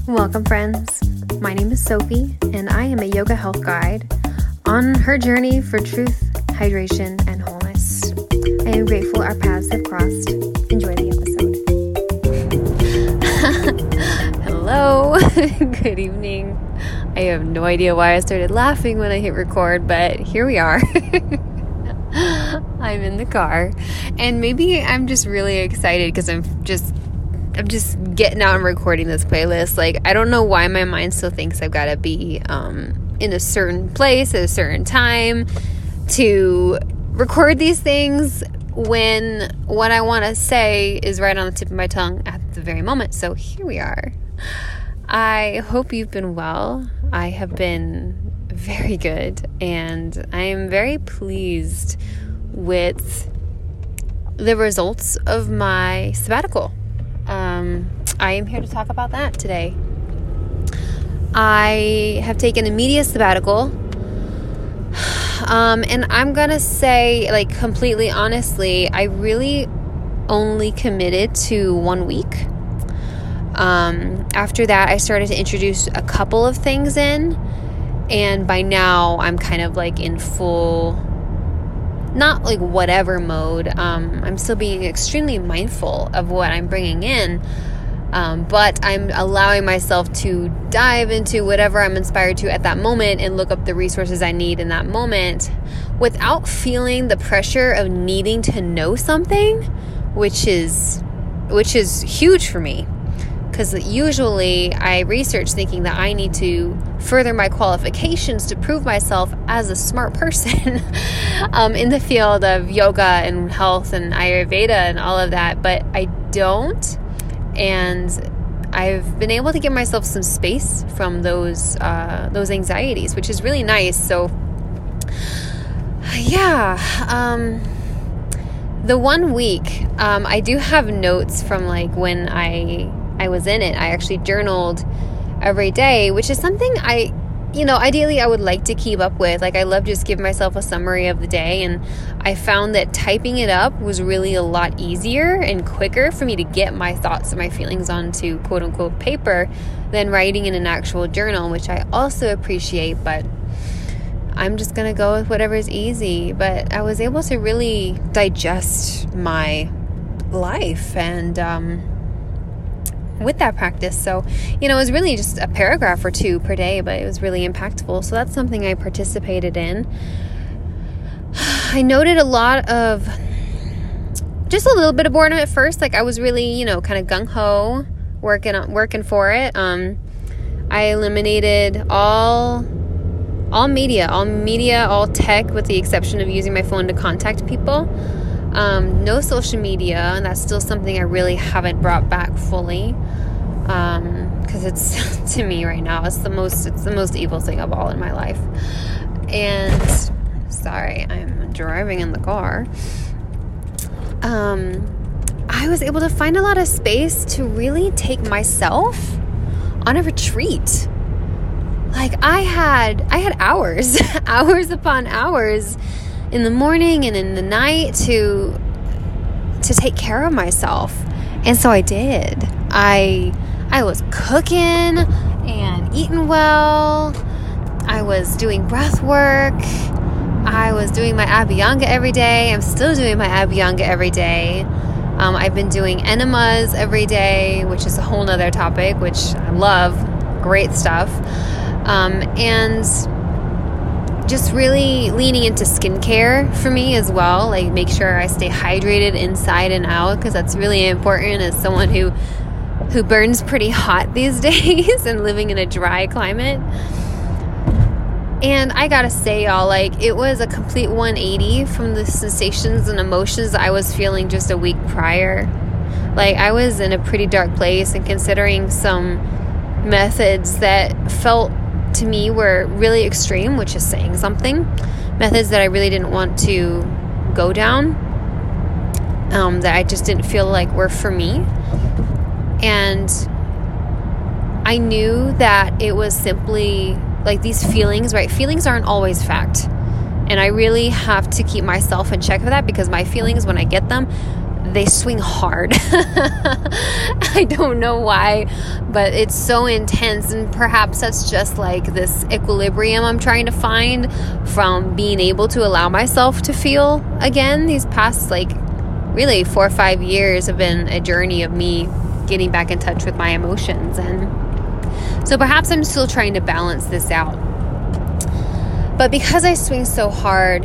Welcome, friends. My name is Sophie, and I am a yoga health guide on her journey for truth, hydration, and wholeness. I am grateful our paths have crossed. Enjoy the episode. Hello. Good evening. I have no idea why I started laughing when I hit record, but here we are. I'm in the car, and maybe I'm just really excited because I'm just getting out and recording this playlist. Like, I don't know why my mind still thinks I've got to be in a certain place at a certain time to record these things when what I want to say is right on the tip of my tongue at the very moment. So here we are. I hope you've been well. I have been very good, and I am very pleased with the results of my sabbatical. I am here to talk about that today. I have taken a media sabbatical, and I'm gonna say, like, completely honestly, I really only committed to 1 week. After that, I started to introduce a couple of things in, and by now I'm kind of like in full, not like whatever mode. I'm still being extremely mindful of what I'm bringing in, but I'm allowing myself to dive into whatever I'm inspired to at that moment and look up the resources I need in that moment without feeling the pressure of needing to know something, which is huge for me. Because usually I research thinking that I need to further my qualifications to prove myself as a smart person in the field of yoga and health and Ayurveda and all of that, but I don't. And I've been able to give myself some space from those anxieties, which is really nice. So yeah, the 1 week, I do have notes from like when I was in it. I actually journaled every day, which is something ideally I would like to keep up with. Like, I love just give myself a summary of the day, and I found that typing it up was really a lot easier and quicker for me to get my thoughts and my feelings onto quote unquote paper than writing in an actual journal, which I also appreciate, but I'm just gonna go with whatever's easy. But I was able to really digest my life and with that practice. So, it was really just a paragraph or two per day, but it was really impactful. So that's something I participated in. I noted a lot of just a little bit of boredom at first. Like, I was really, kind of gung-ho working for it. I eliminated all media, all tech, with the exception of using my phone to contact people. No social media, and that's still something I really haven't brought back fully, because it's, to me right now, it's the most evil thing of all in my life. And sorry, I'm driving in the car. I was able to find a lot of space to really take myself on a retreat. Like, I had hours upon hours in the morning and in the night to take care of myself. And so I did. I was cooking and eating well. I was doing breath work. I was doing my Abhyanga every day. I'm still doing my Abhyanga every day. I've been doing enemas every day, which is a whole nother topic, which I love. Great stuff. And just really leaning into skincare for me as well. Like, make sure I stay hydrated inside and out, because that's really important as someone who burns pretty hot these days and living in a dry climate. And I gotta say, y'all, like, it was a complete 180 from the sensations and emotions I was feeling just a week prior. Like, I was in a pretty dark place, and considering some methods that felt to me were really extreme, which is saying something, methods that I really didn't want to go down, that I just didn't feel like were for me. And I knew that it was simply like these feelings, right? Feelings aren't always fact. And I really have to keep myself in check for that, because my feelings, when I get them, they swing hard. I don't know why, but it's so intense, and perhaps that's just like this equilibrium I'm trying to find from being able to allow myself to feel again. These past like really 4 or 5 years have been a journey of me getting back in touch with my emotions, and so perhaps I'm still trying to balance this out. But because I swing so hard,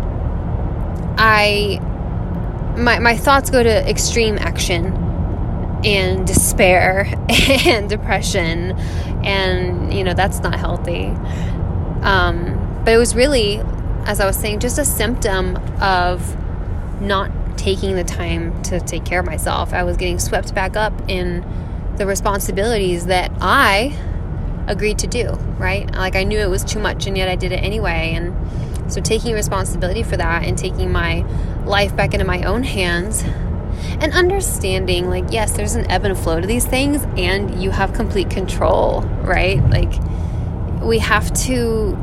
my thoughts go to extreme action and despair and depression, and that's not healthy. But it was really, as I was saying, just a symptom of not taking the time to take care of myself. I was getting swept back up in the responsibilities that I agreed to do, right? Like, I knew it was too much, and yet I did it anyway. And so taking responsibility for that and taking my life back into my own hands and understanding, like, yes, there's an ebb and flow to these things, and you have complete control, right? Like, we have to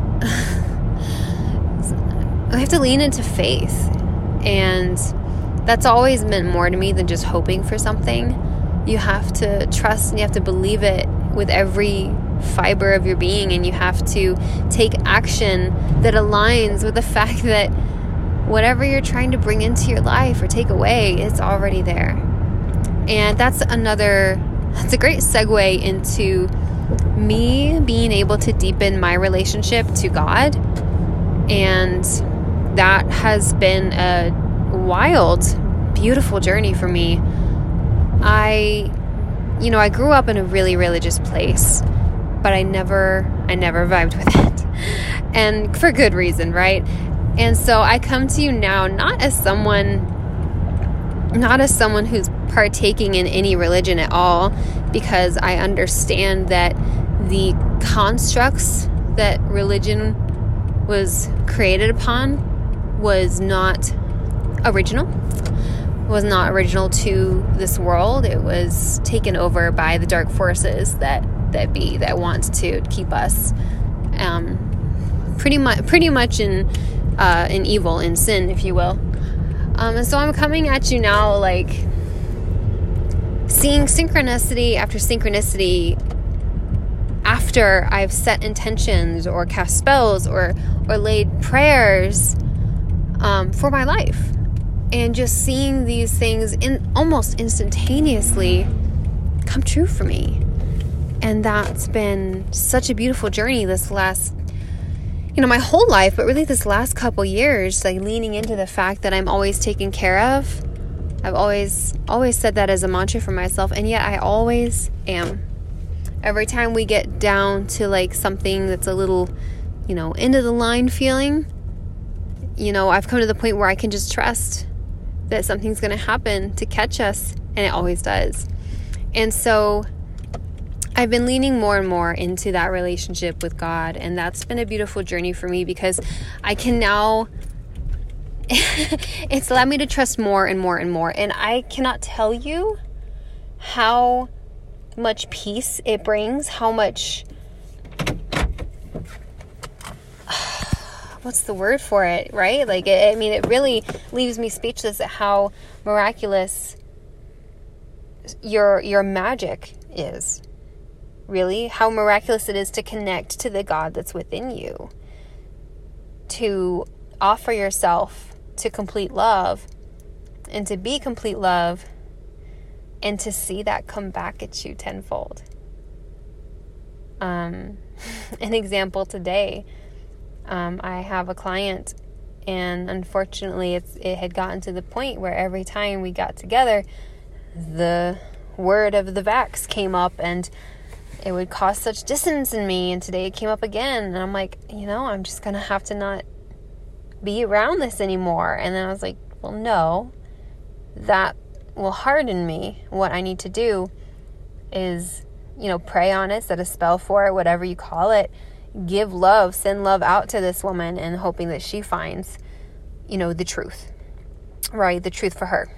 lean into faith. And that's always meant more to me than just hoping for something. You have to trust, and you have to believe it with every fiber of your being, and you have to take action that aligns with the fact that whatever you're trying to bring into your life or take away, it's already there. And that's a great segue into me being able to deepen my relationship to God. And that has been a wild, beautiful journey for me. I grew up in a really religious place, but I never vibed with it. And for good reason, right? And so I come to you now not as someone who's partaking in any religion at all, because I understand that the constructs that religion was created upon was not original to this world. It was taken over by the dark forces that want to keep us pretty much in evil, in sin, if you will. And so I'm coming at you now, like, seeing synchronicity after synchronicity after I've set intentions or cast spells or laid prayers for my life, and just seeing these things almost instantaneously come true for me. And that's been such a beautiful journey this last, my whole life, but really this last couple years, like leaning into the fact that I'm always taken care of. I've always said that as a mantra for myself, and yet I always am. Every time we get down to like something that's a little, end of the line feeling, I've come to the point where I can just trust that something's going to happen to catch us, and it always does. And so I've been leaning more and more into that relationship with God, and that's been a beautiful journey for me, because I can now it's allowed me to trust more and more and more. And I cannot tell you how much peace it brings, how much what's the word for it, right? Like, it really leaves me speechless at how miraculous your magic is. Really, how miraculous it is to connect to the God that's within you, to offer yourself to complete love, and to be complete love, and to see that come back at you tenfold. An example today, I have a client, and unfortunately it had gotten to the point where every time we got together, the word of the vax came up, and it would cause such dissonance in me. And today it came up again, and I'm like, I'm just gonna have to not be around this anymore. And then I was like, well, no, that will harden me. What I need to do is, pray on it, set a spell for it, whatever you call it, give love, send love out to this woman, and hoping that she finds, the truth, right? The truth for her.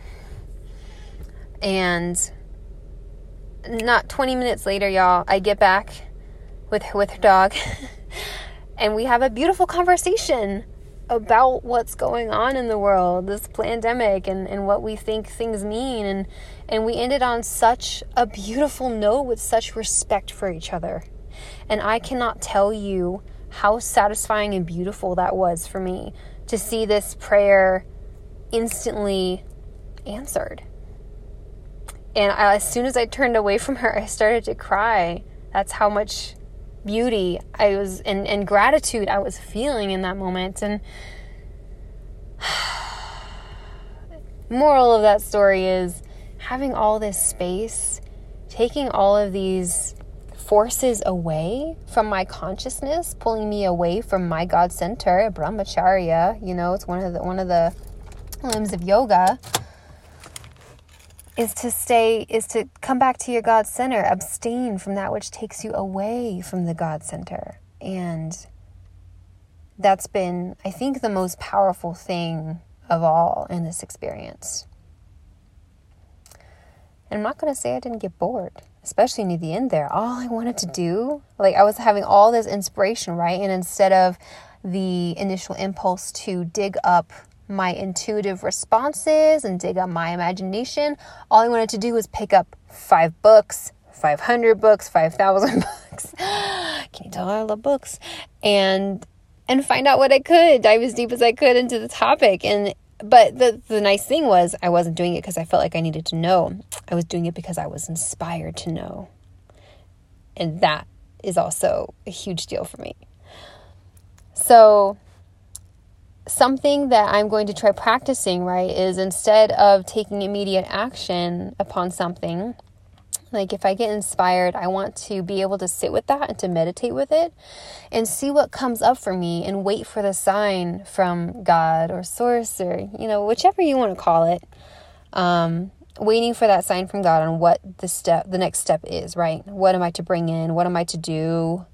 And not 20 minutes later, y'all, I get back with her dog and we have a beautiful conversation about what's going on in the world, this pandemic, and what we think things mean. And we ended on such a beautiful note with such respect for each other. And I cannot tell you how satisfying and beautiful that was for me to see this prayer instantly answered. And as soon as I turned away from her, I started to cry. That's how much beauty I was and gratitude I was feeling in that moment. And moral of that story is having all this space, taking all of these forces away from my consciousness, pulling me away from my God center, brahmacharya. It's one of the limbs of yoga, is to come back to your God center, abstain from that which takes you away from the God center. And that's been, I think, the most powerful thing of all in this experience. And I'm not going to say I didn't get bored, especially near the end there. All I wanted to do, I was having all this inspiration, right? And instead of the initial impulse to dig up my intuitive responses and dig up my imagination, all I wanted to do was pick up 5 books, 500 books, 5,000 books. Can you tell I love books? And find out what I could, dive as deep as I could into the topic. But the nice thing was I wasn't doing it because I felt like I needed to know. I was doing it because I was inspired to know. And that is also a huge deal for me. So something that I'm going to try practicing, right, is instead of taking immediate action upon something, like if I get inspired, I want to be able to sit with that and to meditate with it and see what comes up for me and wait for the sign from God or source or, whichever you want to call it. Waiting for that sign from God on what the next step is, right? What am I to bring in? What am I to do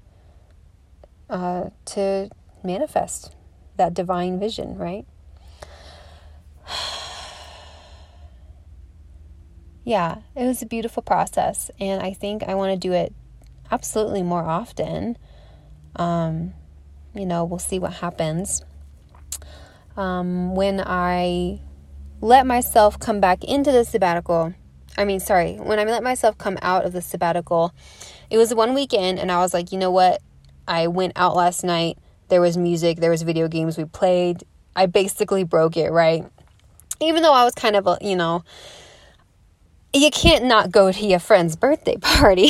to manifest that divine vision, right? Yeah, it was a beautiful process, and I think I want to do it absolutely more often. We'll see what happens. When I let myself come back into the sabbatical, when I let myself come out of the sabbatical, it was one weekend, and I was like, you know what? I went out last night. There was music, there was video games we played. I basically broke it, right? Even though I was kind of, you can't not go to your friend's birthday party,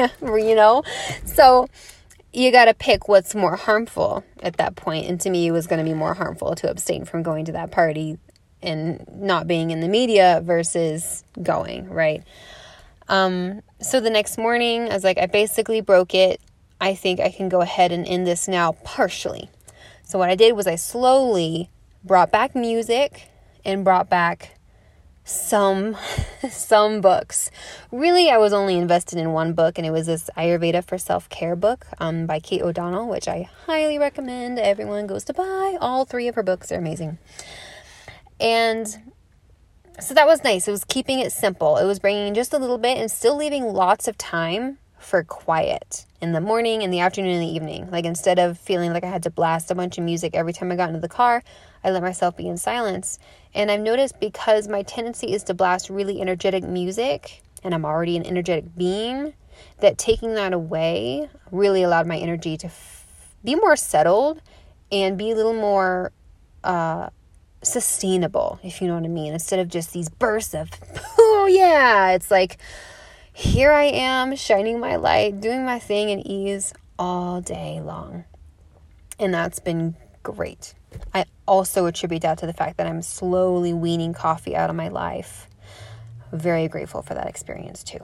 So you got to pick what's more harmful at that point. And to me, it was going to be more harmful to abstain from going to that party and not being in the media versus going, right? So the next morning, I was like, I basically broke it. I think I can go ahead and end this now partially. So what I did was I slowly brought back music and brought back some books. Really, I was only invested in one book, and it was this Ayurveda for Self-Care book by Kate O'Donnell, which I highly recommend everyone goes to buy. All 3 of her books are amazing. And so that was nice. It was keeping it simple. It was bringing just a little bit and still leaving lots of time for quiet in the morning, in the afternoon, in the evening. Like instead of feeling like I had to blast a bunch of music every time I got into the car, I let myself be in silence. And I've noticed because my tendency is to blast really energetic music, and I'm already an energetic being, that taking that away really allowed my energy to be more settled and be a little more sustainable, if you know what I mean. Instead of just these bursts of, oh yeah, it's like, here I am shining my light, doing my thing in ease all day long. And that's been great. I also attribute that to the fact that I'm slowly weaning coffee out of my life. Very grateful for that experience too.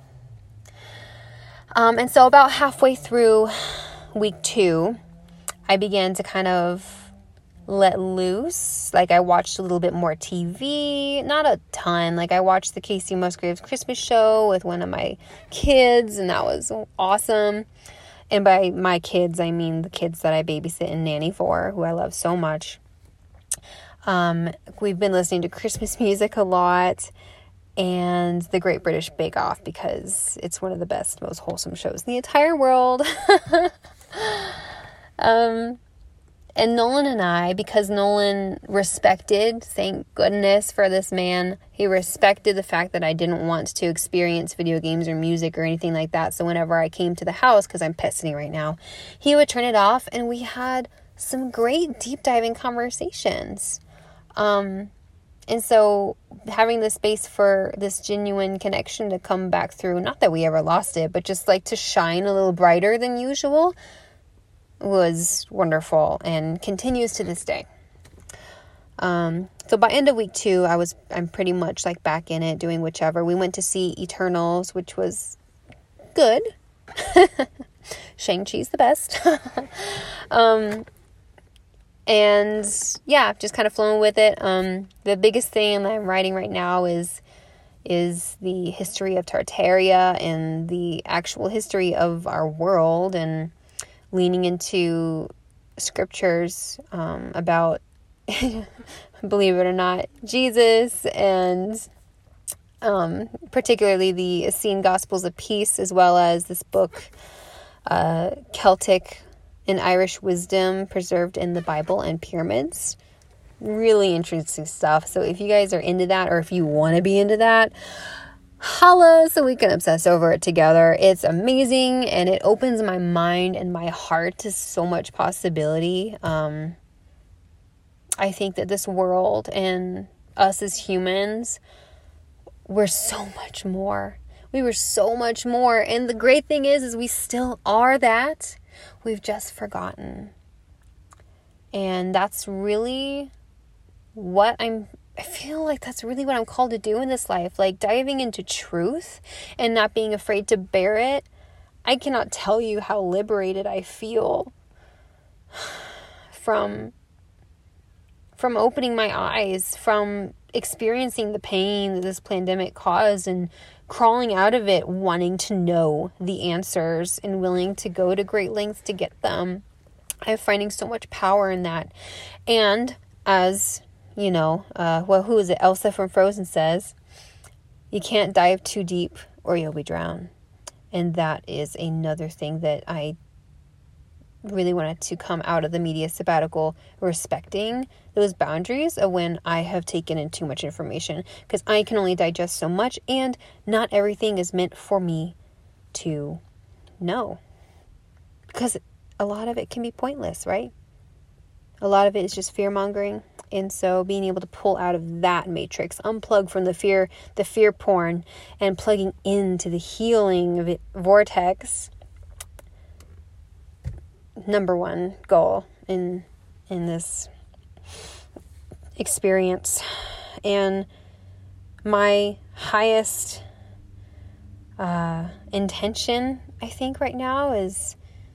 And so about halfway through week 2, I began to kind of let loose. Like I watched a little bit more TV, not a ton. Like I watched the Casey Musgraves Christmas show with one of my kids, and that was awesome. And by my kids, I mean the kids that I babysit and nanny for, who I love so much. We've been listening to Christmas music a lot, and the Great British Bake Off, because it's one of the best, most wholesome shows in the entire world. And Nolan and I, because Nolan respected, thank goodness for this man, he respected the fact that I didn't want to experience video games or music or anything like that. So whenever I came to the house, because I'm pet sitting right now, he would turn it off and we had some great deep diving conversations. And so having the space for this genuine connection to come back through, not that we ever lost it, but just like to shine a little brighter than usual, was wonderful and continues to this day. So by end of week 2, I'm pretty much like back in it, doing whichever. We went to see Eternals, which was good. Shang-Chi's the best. And yeah, just kind of flowing with it. The biggest thing that I'm writing right now is the history of Tartaria and the actual history of our world, and leaning into scriptures about, believe it or not, Jesus, and particularly the Essene Gospels of Peace, as well as this book, Celtic and Irish Wisdom Preserved in the Bible and Pyramids. Really interesting stuff. So if you guys are into that, or if you want to be into that, holla so we can obsess over it together. It's amazing, and it opens my mind and my heart to so much possibility. I think that this world and us as humans, we're so much more. We were so much more. And the great thing is we still are that. We've just forgotten. And that's really what I feel like that's really what I'm called to do in this life. Like diving into truth and not being afraid to bear it. I cannot tell you how liberated I feel from opening my eyes, from experiencing the pain that this pandemic caused and crawling out of it, wanting to know the answers and willing to go to great lengths to get them. I'm finding so much power in that. And as you know, who is it? Elsa from Frozen says, you can't dive too deep or you'll be drowned. And that is another thing that I really wanted to come out of the media sabbatical, respecting those boundaries of when I have taken in too much information, because I can only digest so much, and not everything is meant for me to know, because a lot of it can be pointless, right? A lot of it is just fear-mongering. And so being able to pull out of that matrix, unplug from the fear porn, and plugging into the healing vortex, number one goal in this experience. And my highest intention, I think, right now is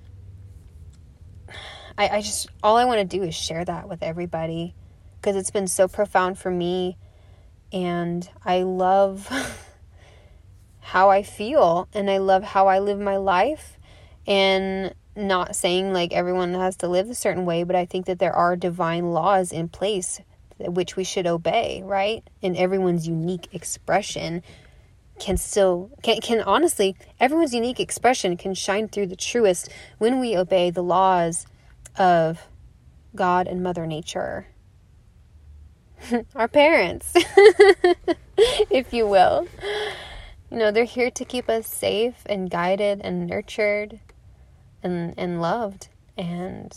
I just, all I want to do is share that with everybody, because it's been so profound for me, and I love how I feel, and I love how I live my life. And not saying like everyone has to live a certain way, but I think that there are divine laws in place which we should obey, right? And everyone's unique expression can honestly, everyone's unique expression can shine through the truest when we obey the laws of God and Mother Nature. Our parents, if you will. You know, they're here to keep us safe and guided and nurtured and loved. And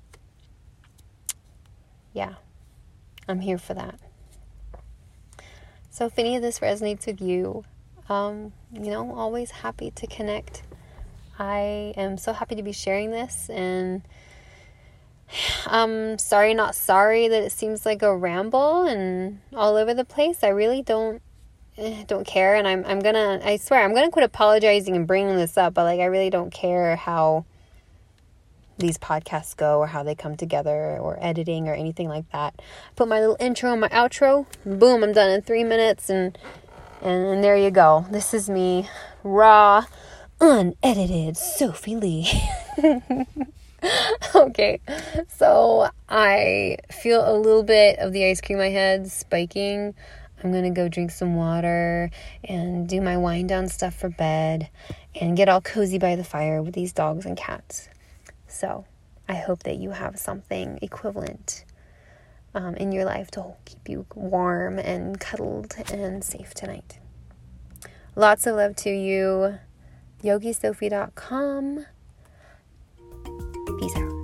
yeah, I'm here for that. So if any of this resonates with you, always happy to connect. I am so happy to be sharing this, and I'm sorry, not sorry that it seems like a ramble and all over the place. I really don't care, and I swear I'm gonna quit apologizing and bringing this up, but like I really don't care how these podcasts go or how they come together or editing or anything like that. I put my little intro and my outro, boom, I'm done in 3 minutes, and there you go. This is me, raw, unedited Sophie Lee. Okay, so I feel a little bit of the ice cream I had spiking. I'm gonna go drink some water and do my wind down stuff for bed and get all cozy by the fire with these dogs and cats. So I hope that you have something equivalent in your life to keep you warm and cuddled and safe tonight. Lots of love to you. YogiSophie.com. Peace out.